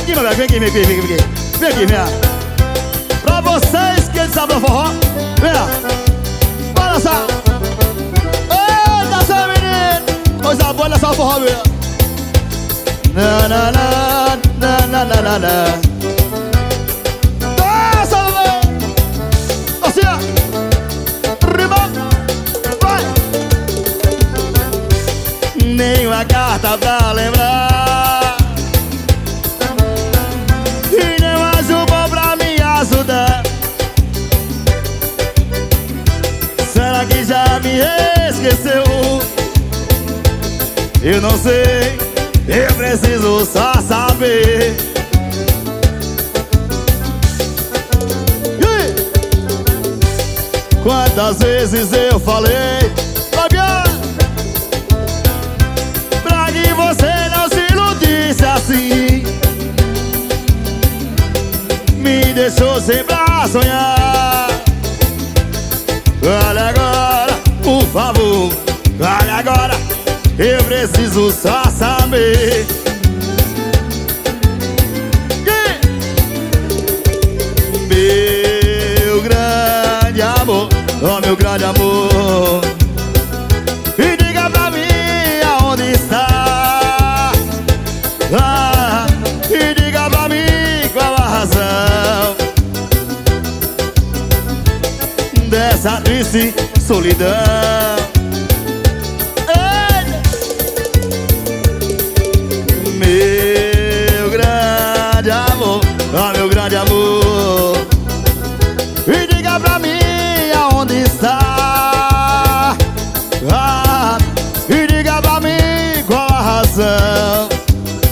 aqui, meu velho, vem aqui, vem aqui, vem aqui. Vem aqui, vem. Pra vocês que sabem forró, vem. Bora dançar. Eita, seu menino. Coisa boa nessa forró, meu. Na, na, na, na, na, na, na, na. Dança, meu. Assim, ó. Rima. Vai. Nenhuma carta pra lembrar, e nem mais um bom pra me ajudar. Será que já me esqueceu? Eu não sei, eu preciso só saber. Quantas vezes eu falei, Fabiano, pra que você não se iludisse assim? Me deixou sem pra sonhar. Olha agora, por favor, olha agora, eu preciso só saber. Meu grande amor, oh meu grande amor, e diga pra mim aonde está. E diga pra mim qual a razão dessa triste solidão. Meu grande amor, oh meu grande amor, e diga pra mim aonde está. E diga pra mim qual a razão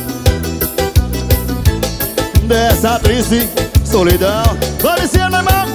dessa triste solidão. Vamos, meu irmão.